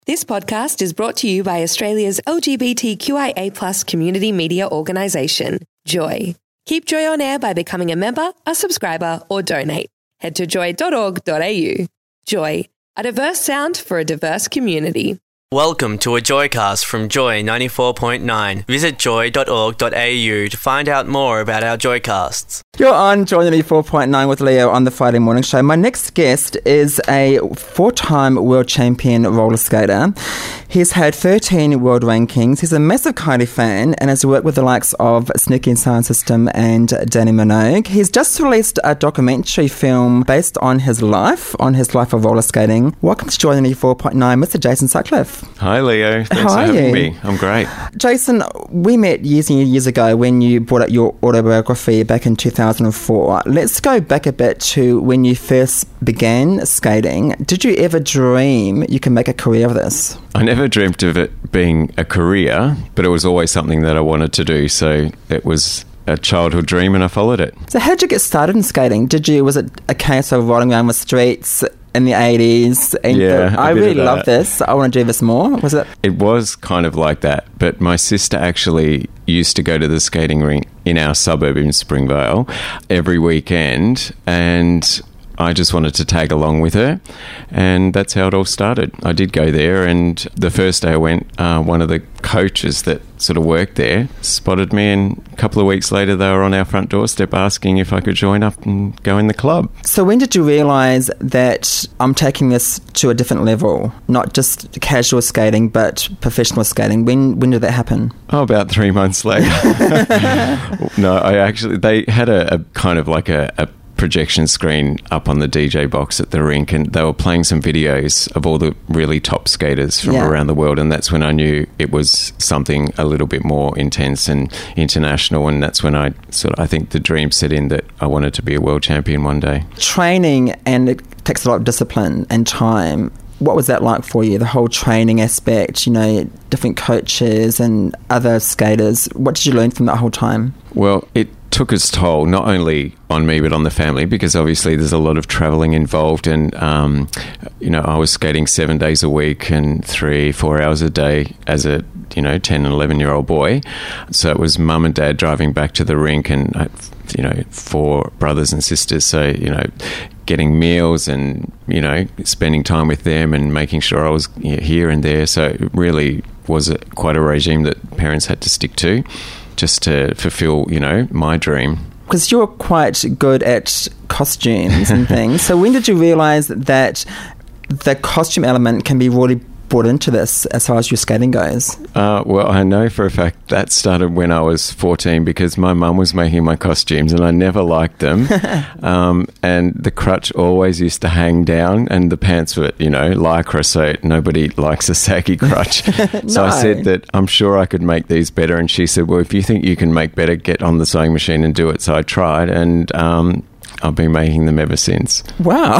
This podcast is brought to you by Australia's LGBTQIA+ community media organisation, Joy. Keep Joy on air by becoming a member, a subscriber, or donate. Head to joy.org.au. Joy, a diverse sound for a diverse community. Welcome to a Joycast from Joy 94.9. Visit joy.org.au to find out more about our Joycasts. You're on Joy 94.9 with Leo on the Friday Morning Show. My next guest is a 4-time world champion roller skater. He's had 13 world rankings. He's a massive Kylie fan and has worked with the likes of Snooki and Sound System and Danny Minogue. He's just released a documentary film based on his life of roller skating. Welcome to Joy 94.9, Mr. Jason Sutcliffe. Hi, Leo. Thanks for having me. I'm great. Jason, we met years and years ago when you brought out your autobiography back in 2004. Let's go back a bit to when you first began skating. Did you ever dream you could make a career of this? I never dreamt of it being a career, but it was always something that I wanted to do. So it was a childhood dream and I followed it. So how did you get started in skating? Was it a case of riding around the streets in the 80s? And yeah, I really love this. I want to do this more. Was it? It was kind of like that. But my sister actually used to go to the skating rink in our suburb in Springvale every weekend, and I just wanted to tag along with her, and that's how it all started. I did go there, and the first day I went, one of the coaches that sort of worked there spotted me, and a couple of weeks later they were on our front doorstep asking if I could join up and go in the club. So when did you realise that I'm taking this to a different level, not just casual skating but professional skating? When did that happen? Oh, about 3 months later. No, they had a kind of like a projection screen up on the DJ box at the rink, and they were playing some videos of all the really top skaters from around the world, and that's when I knew it was something a little bit more intense and international, and that's when I think the dream set in that I wanted to be a world champion one day. Training, and it takes a lot of discipline and time. What was that like for you, the whole training aspect, different coaches and other skaters? What did you learn from that whole time? Well, it took its toll, not only on me but on the family, because obviously there's a lot of travelling involved, and I was skating 7 days a week and 3-4 hours a day as a 10 and 11-year-old boy. So it was mum and dad driving back to the rink, and 4 brothers and sisters, so getting meals and spending time with them and making sure I was here and there. So it really was quite a regime that parents had to stick to just to fulfill my dream. Because you're quite good at costumes and things. So when did you realise that the costume element can be really brought into this as far as your skating goes? Well, I know for a fact that started when I was 14, because my mum was making my costumes and I never liked them. And the crutch always used to hang down, and the pants were, lycra, so nobody likes a saggy crutch. So I said that I'm sure I could make these better, and she said, well, if you think you can make better, get on the sewing machine and do it. So I tried, and I've been making them ever since. Wow.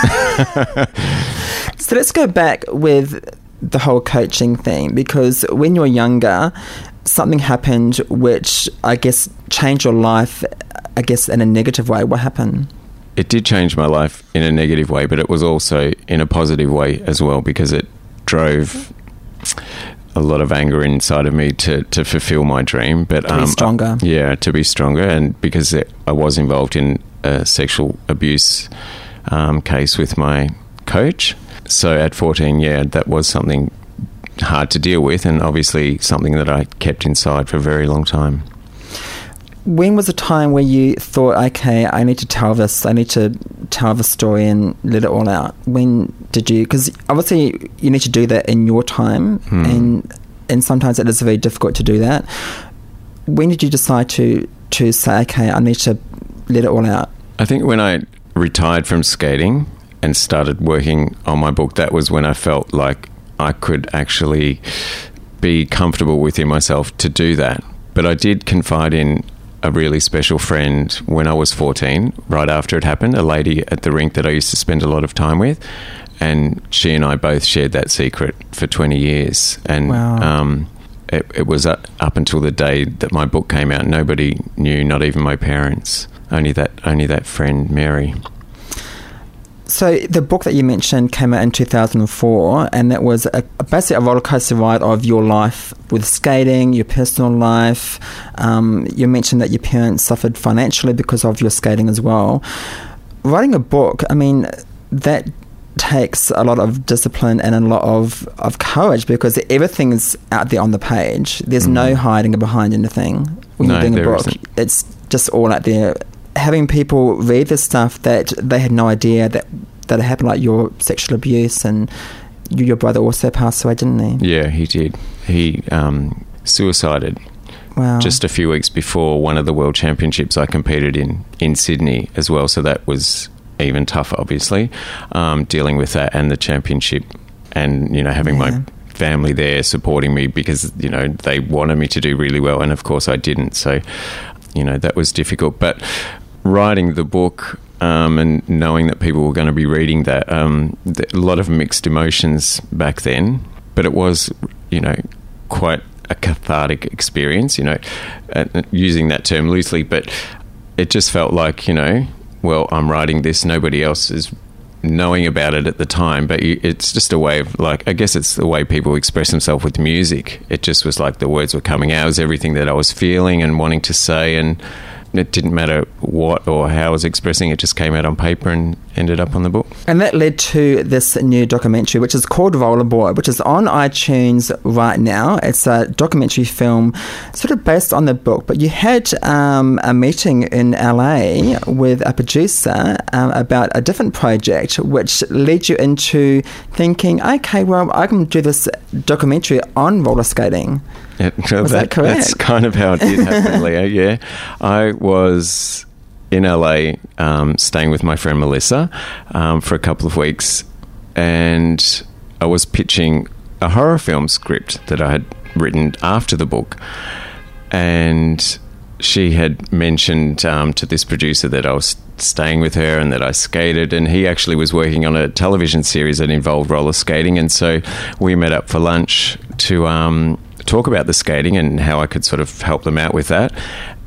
So let's go back with the whole coaching thing, because when you were younger, something happened which I guess changed your life, I guess, in a negative way. What happened? It did change my life in a negative way, but it was also in a positive way as well, because it drove a lot of anger inside of me to fulfill my dream. But to be stronger. To be stronger, and because I was involved in a sexual abuse case with my coach. So at 14, that was something hard to deal with, and obviously something that I kept inside for a very long time. When was the time where you thought, okay, I need to tell the story and let it all out? When did you? Because obviously you need to do that in your time, and sometimes it is very difficult to do that. When did you decide to say, okay, I need to let it all out? I think when I retired from skating and started working on my book, that was when I felt like I could actually be comfortable within myself to do that. But I did confide in a really special friend when I was 14, right after it happened, a lady at the rink that I used to spend a lot of time with, and she and I both shared that secret for 20 years. And wow. It was up until the day that my book came out. Nobody knew, not even my parents. Only that friend, Mary. So the book that you mentioned came out in 2004, and that was basically a roller coaster ride of your life with skating, your personal life. You mentioned that your parents suffered financially because of your skating as well. Writing a book, I mean, that takes a lot of discipline and a lot of courage, because everything is out there on the page. There's no hiding behind anything when you're doing a book. Isn't. It's just all out there. Having people read this stuff that they had no idea that it happened, like your sexual abuse, and your brother also passed away, didn't he? Yeah, he did. He suicided. Wow. Just a few weeks before one of the World Championships I competed in Sydney as well, so that was even tougher, obviously, dealing with that and the championship, and, you know, having my family there supporting me because, you know, they wanted me to do really well, and of course I didn't, so, you know, that was difficult. But writing the book and knowing that people were going to be reading that, a lot of mixed emotions back then, but it was, you know, quite a cathartic experience, you know, using that term loosely, but it just felt like, you know, well, I'm writing this, nobody else is knowing about it at the time, but it's just a way of, like, I guess it's the way people express themselves with music. It just was like the words were coming out. It was everything that I was feeling and wanting to say, and it didn't matter what or how I was expressing, it just came out on paper and ended up on the book. And that led to this new documentary, which is called Rollerboy, which is on iTunes right now. It's a documentary film sort of based on the book, but you had a meeting in LA with a producer about a different project, which led you into thinking, okay, well, I can do this documentary on roller skating. Was that correct? That's kind of how it did happen, Leo, yeah. I was in LA staying with my friend Melissa for a couple of weeks, and I was pitching a horror film script that I had written after the book, and she had mentioned to this producer that I was staying with her and that I skated, and he actually was working on a television series that involved roller skating, and so we met up for lunch to talk about the skating and how I could sort of help them out with that.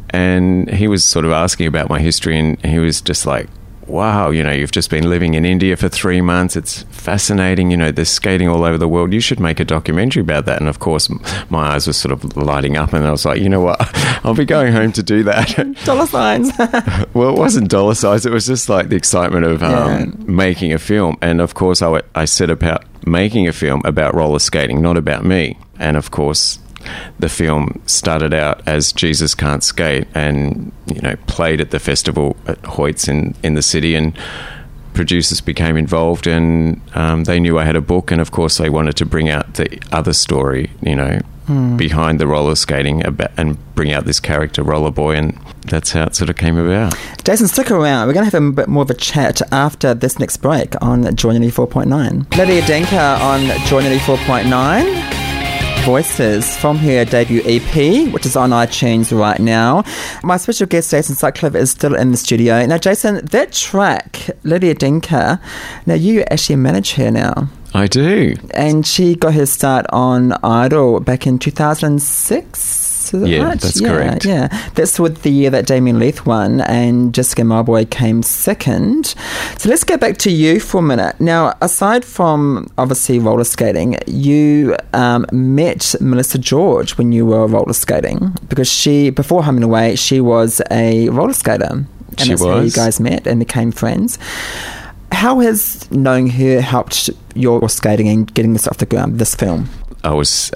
And he was sort of asking about my history, and he was just like, wow, you know, you've just been living in India for 3 months. It's fascinating. You know, there's skating all over the world. You should make a documentary about that. And of course, my eyes were sort of lighting up, and I was like, you know what? I'll be going home to do that. Dollar signs. Well, it wasn't dollar signs. It was just like the excitement of making a film. And of course, I set about making a film about roller skating, not about me. And of course, the film started out as Jesus Can't Skate, and, you know, played at the festival at Hoyts in the city, and producers became involved, and they knew I had a book, and of course they wanted to bring out the other story, you know, behind the roller skating, and bring out this character Rollerboy, and that's how it sort of came about. Jason, stick around. We're going to have a bit more of a chat after this next break on Joy 94.9. Lydia Denker on Joy 94.9. Voices from her debut EP, which is on iTunes right now. My special guest, Jason Sutcliffe, is still in the studio. Now, Jason, that track, Lydia Denker, now you actually manage her now. I do. And she got her start on Idol back in 2006. Is that right? That's correct. Yeah, that's with the year that Damien Leith won and Jessica Mauboy came second. So let's go back to you for a minute. Now, aside from obviously roller skating, you met Melissa George when you were roller skating, because before Home and Away, she was a roller skater. And that's how you guys met and became friends. How has knowing her helped your skating and getting this off the ground, this film? I was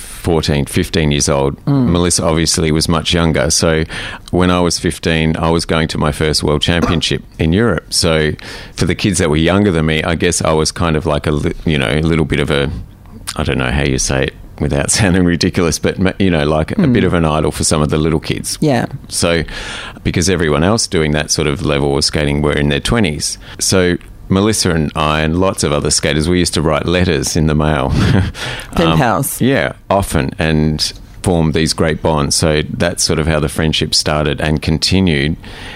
14, 15 years old. Melissa obviously was much younger. So when I was 15, I was going to my first World Championship in Europe. So for the kids that were younger than me, I guess I was kind of like a little bit of a, I don't know how you say it without sounding ridiculous, but, you know, like a bit of an idol for some of the little kids. Yeah. So because everyone else doing that sort of level of skating were in their 20s. So Melissa and I and lots of other skaters, we used to write letters in the mail. Pen pals. Yeah, often, and formed these great bonds. So that's sort of how the friendship started and continued.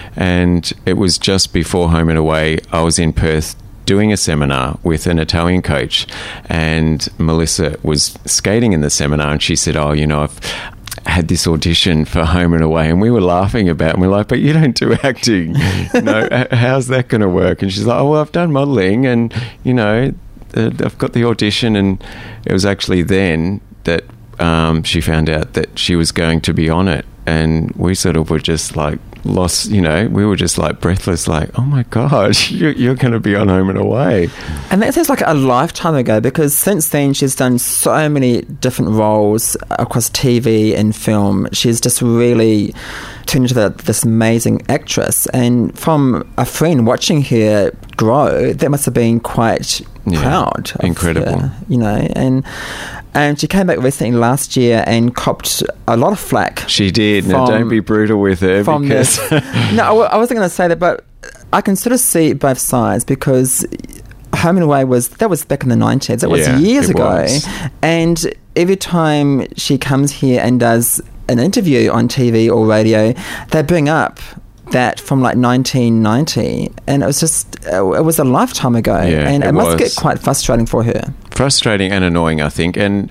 And it was just before Home and Away, I was in Perth doing a seminar with an Italian coach, and Melissa was skating in the seminar, and she said, oh, you know, had this audition for Home and Away, and we were laughing about it, and we're like, but you don't do acting. How's that going to work? And she's like, oh, well, I've done modelling, and, I've got the audition. And it was actually then that she found out that she was going to be on it. And we sort of were just like lost, we were just like breathless, like, oh my God, you're going to be on Home and Away. And that sounds like a lifetime ago, because since then she's done so many different roles across TV and film. She's just really turned into this amazing actress. And from a friend watching her grow, that must have been quite proud. Incredible. Her, and she came back recently last year and copped a lot of flack. She did. Now, don't be brutal with her. Because No, I wasn't going to say that, but I can sort of see both sides, because Home and Away was back in the 90s. It was years ago. And every time she comes here and does an interview on TV or radio, they bring up that from like 1990, and it was a lifetime ago, and it must get quite frustrating for her. Frustrating and annoying, I think. And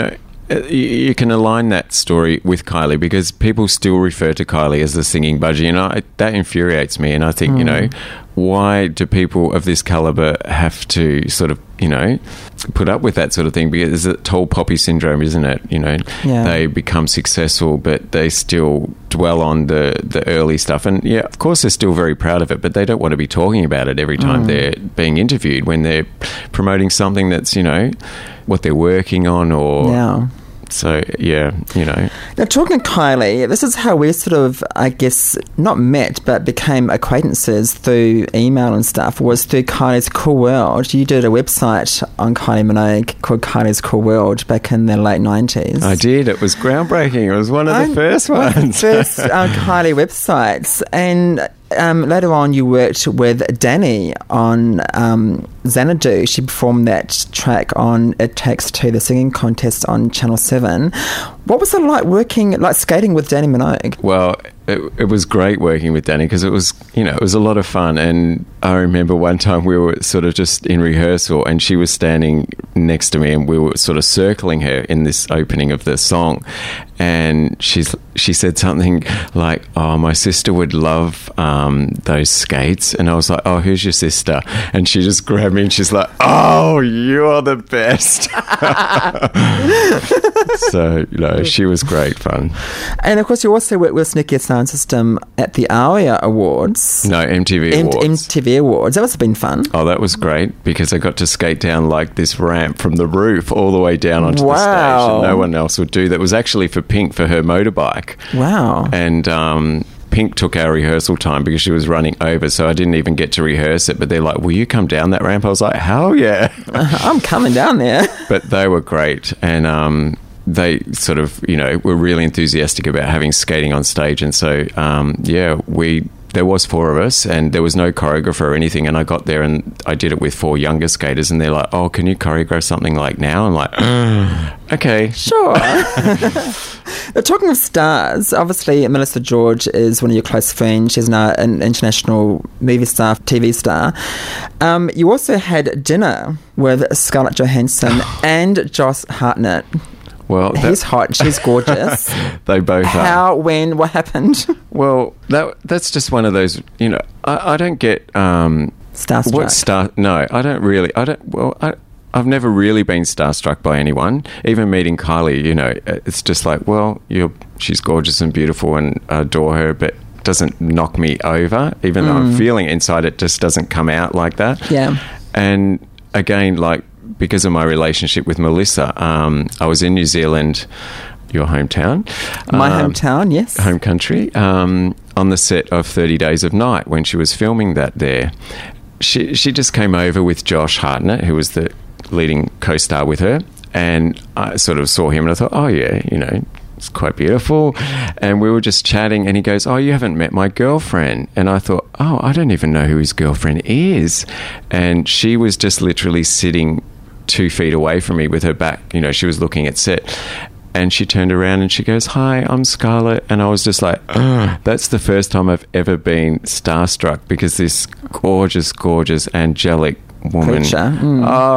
you can align that story with Kylie, because people still refer to Kylie as the singing budgie, that infuriates me. And I think why do people of this caliber have to sort of put up with that sort of thing? Because it's tall poppy syndrome, isn't it? They become successful, but they still dwell on the early stuff. And of course they're still very proud of it, but they don't want to be talking about it every time they're being interviewed, when they're promoting something that's what they're working on, or So, Now, talking to Kylie, this is how we sort of, I guess, not met, but became acquaintances through email and stuff, was through Kylie's Cool World. You did a website on Kylie Minogue called Kylie's Cool World back in the late 90s. I did. It was groundbreaking. It was one of the first ones. One of the first Kylie websites. And later on, you worked with Dani on Xanadu. She performed that track on It Takes Two, the singing contest on Channel 7. What was it like skating with Dani Minogue? Well, it was great working with Dani, because it was a lot of fun. And I remember one time we were sort of just in rehearsal, and she was standing next to me, and we were sort of circling her in this opening of the song. And she said something like, oh, my sister would love those skates. And I was like, oh, who's your sister? And she just grabbed me and she's like, oh, you're the best. So, she was great fun. And of course, you also worked with Nicky Sound System at the ARIA Awards. No, MTV Awards. MTV Awards. That must have been fun. Oh, that was great, because I got to skate down like this ramp from the roof all the way down onto the stage. And no one else would do that. It was actually for Pink, for her motorbike. Wow. And Pink took our rehearsal time because she was running over, so I didn't even get to rehearse it. But they're like, will you come down that ramp? I was like, hell yeah. I'm coming down there. But they were great. And they sort of, were really enthusiastic about having skating on stage. And so, there was 4 of us, and there was no choreographer or anything. And I got there and I did it with 4 younger skaters, and they're like, oh, can you choreograph something like now? I'm like, okay. Sure. Now, talking of stars, obviously Melissa George is one of your close friends. She's now an international movie star, TV star. You also had dinner with Scarlett Johansson and Josh Hartnett. Well, he's hot, she's gorgeous. They both are. How, when, what happened? Well, that's just one of those, I don't get... starstruck. No, I don't really... I've never really been starstruck by anyone. Even meeting Kylie, it's just like, well, she's gorgeous and beautiful and I adore her, but doesn't knock me over. Even though I'm feeling inside, it just doesn't come out like that. Yeah. And again, because of my relationship with Melissa, I was in New Zealand, your hometown. My hometown, yes. Home country, on the set of 30 Days of Night when she was filming that there. She just came over with Josh Hartnett, who was the leading co-star with her, and I sort of saw him and I thought, oh yeah, it's quite beautiful. And we were just chatting and he goes, oh, you haven't met my girlfriend. And I thought, oh, I don't even know who his girlfriend is. And she was just literally sitting 2 feet away from me with her back. She was looking at set. And she turned around and she goes, hi, I'm Scarlett. And I was just like, that's the first time I've ever been starstruck, because this gorgeous, gorgeous, angelic woman,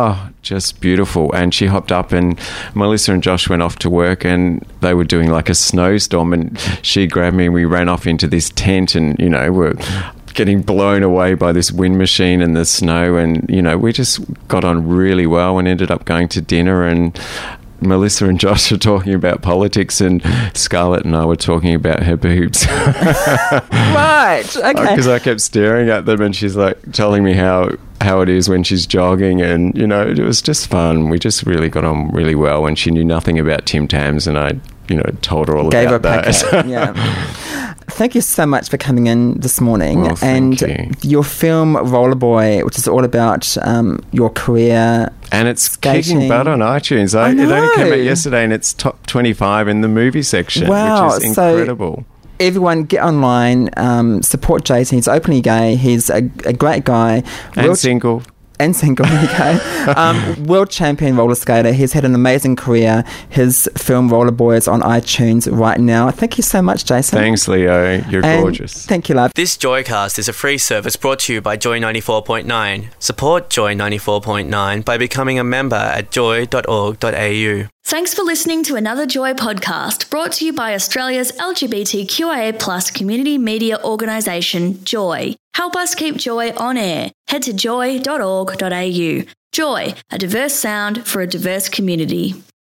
just beautiful. And she hopped up, and Melissa and Josh went off to work, and they were doing like a snowstorm, and she grabbed me and we ran off into this tent, and, you know, we're getting blown away by this wind machine and the snow, and, you know, we just got on really well and ended up going to dinner, and Melissa and Josh were talking about politics, and Scarlett and I were talking about her boobs. Right, okay. Because I kept staring at them, and she's like telling me how it is when she's jogging, and, you know, it was just fun. We just really got on really well, and she knew nothing about Tim Tams, and I, you know, told her all Gave about her a that. packet, yeah. Thank you so much for coming in this morning. Well, thank you. And your film Rollerboy, which is all about your career. And it's skating. kicking butt on iTunes. I It only came know. out yesterday, and it's top 25 in the movie section, Wow, which is so- incredible. Everyone get online, support Jason. He's openly gay. He's a great guy. And single. And single, okay. World champion roller skater. He's had an amazing career. His film Rollerboy is on iTunes right now. Thank you so much, Jason. Thanks, Leo. You're And gorgeous. Thank you, love. This Joycast is a free service brought to you by Joy 94.9. Support Joy 94.9 by becoming a member at joy.org.au. Thanks for listening to another Joy podcast brought to you by Australia's LGBTQIA+ community media organisation, Joy. Help us keep Joy on air. Head to joy.org.au. Joy, a diverse sound for a diverse community.